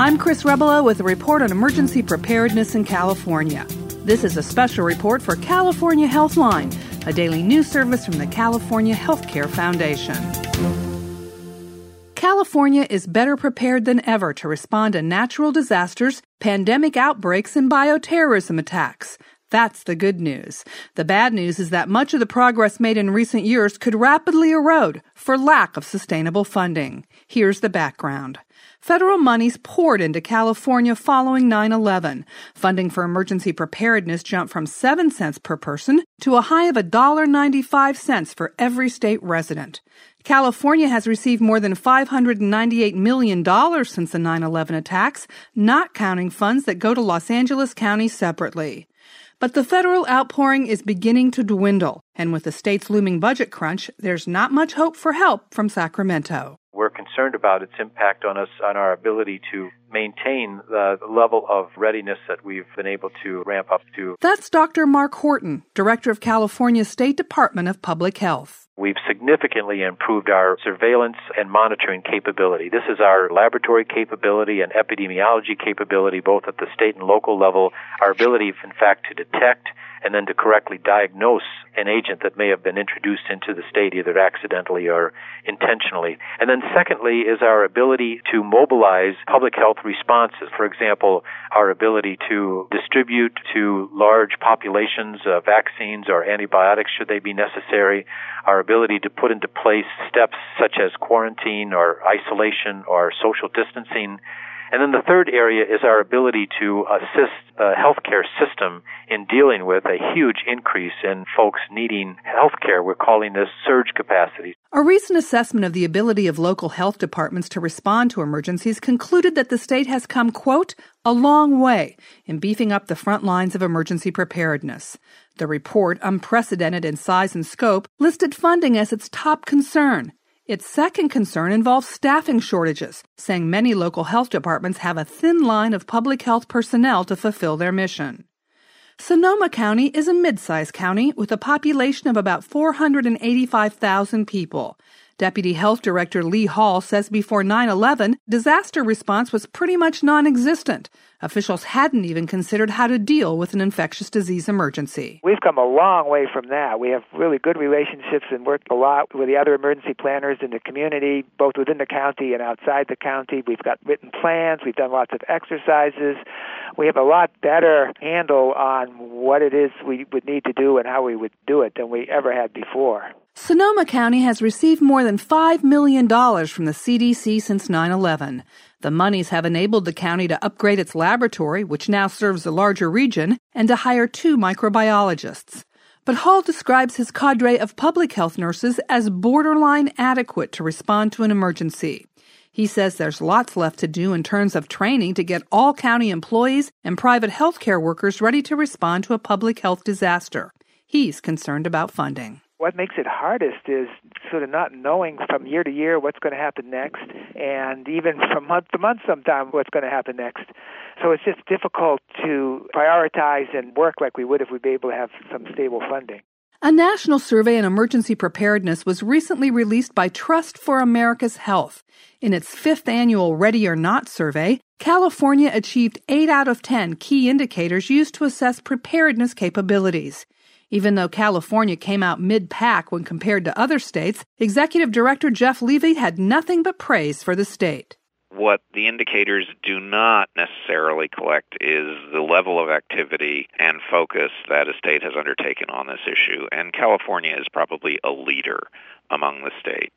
I'm Chris Rebela with a report on emergency preparedness in California. This is a special report for California Healthline, a daily news service from the California Healthcare Foundation. California is better prepared than ever to respond to natural disasters, pandemic outbreaks, and bioterrorism attacks. That's the good news. The bad news is that much of the progress made in recent years could rapidly erode for lack of sustainable funding. Here's the background. Federal monies poured into California following 9/11. Funding for emergency preparedness jumped from 7 cents per person to a high of $1.95 for every state resident. California has received more than $598 million since the 9/11 attacks, not counting funds that go to Los Angeles County separately. But the federal outpouring is beginning to dwindle, and with the state's looming budget crunch, there's not much hope for help from Sacramento. We're concerned about its impact on us, on our ability to maintain the level of readiness that we've been able to ramp up to. That's Dr. Mark Horton, Director of California's State Department of Public Health. We've significantly improved our surveillance and monitoring capability. This is our laboratory capability and epidemiology capability, both at the state and local level. Our ability, in fact, to detect and then to correctly diagnose an agent that may have been introduced into the state either accidentally or intentionally. And then secondly is our ability to mobilize public health responses. For example, our ability to distribute to large populations vaccines or antibiotics should they be necessary, our ability to put into place steps such as quarantine or isolation or social distancing. And then the third area is our ability to assist the healthcare system in dealing with a huge increase in folks needing healthcare. We're calling this surge capacity. A recent assessment of the ability of local health departments to respond to emergencies concluded that the state has come, quote, a long way in beefing up the front lines of emergency preparedness. The report, unprecedented in size and scope, listed funding as its top concern. Its second concern involves staffing shortages, saying many local health departments have a thin line of public health personnel to fulfill their mission. Sonoma County is a mid-sized county with a population of about 485,000 people. Deputy Health Director Lee Hall says before 9/11, disaster response was pretty much non-existent. Officials hadn't even considered how to deal with an infectious disease emergency. We've come a long way from that. We have really good relationships and worked a lot with the other emergency planners in the community, both within the county and outside the county. We've got written plans. We've done lots of exercises. We have a lot better handle on what it is we would need to do and how we would do it than we ever had before. Sonoma County has received more than $5 million from the CDC since 9/11. The monies have enabled the county to upgrade its laboratory, which now serves a larger region, and to hire 2 microbiologists. But Hall describes his cadre of public health nurses as borderline adequate to respond to an emergency. He says there's lots left to do in terms of training to get all county employees and private health care workers ready to respond to a public health disaster. He's concerned about funding. What makes it hardest is sort of not knowing from year to year what's going to happen next, and even from month to month sometimes what's going to happen next. So it's just difficult to prioritize and work like we would if we'd be able to have some stable funding. A national survey on emergency preparedness was recently released by Trust for America's Health. In its 5th annual Ready or Not survey, California achieved 8 out of 10 key indicators used to assess preparedness capabilities. Even though California came out mid-pack when compared to other states, Executive Director Jeff Levy had nothing but praise for the state. What the indicators do not necessarily collect is the level of activity and focus that a state has undertaken on this issue. And California is probably a leader among the states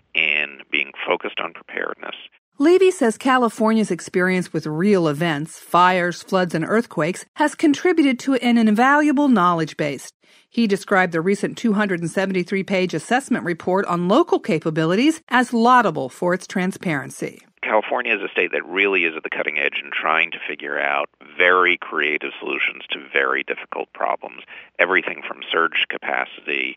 in being focused on preparedness. Levy says California's experience with real events, fires, floods, and earthquakes has contributed to an invaluable knowledge base. He described the recent 273-page assessment report on local capabilities as laudable for its transparency. California is a state that really is at the cutting edge in trying to figure out very creative solutions to very difficult problems, everything from surge capacity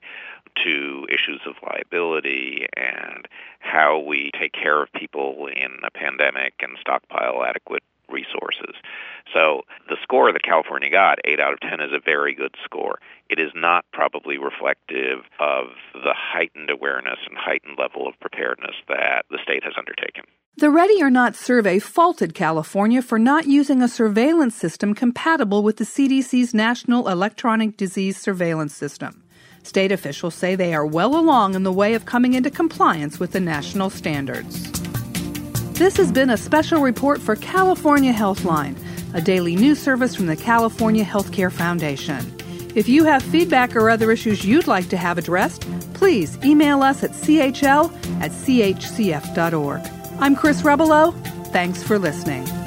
to issues of liability and how we take care of people in a pandemic and stockpile adequate resources. So the score that California got, 8 out of 10, is a very good score. It is not probably reflective of the heightened awareness and heightened level of preparedness that the state has undertaken. The Ready or Not survey faulted California for not using a surveillance system compatible with the CDC's National Electronic Disease Surveillance System. State officials say they are well along in the way of coming into compliance with the national standards. This has been a special report for California Healthline, a daily news service from the California Healthcare Foundation. If you have feedback or other issues you'd like to have addressed, please email us at chl@chcf.org. I'm Chris Rebelo. Thanks for listening.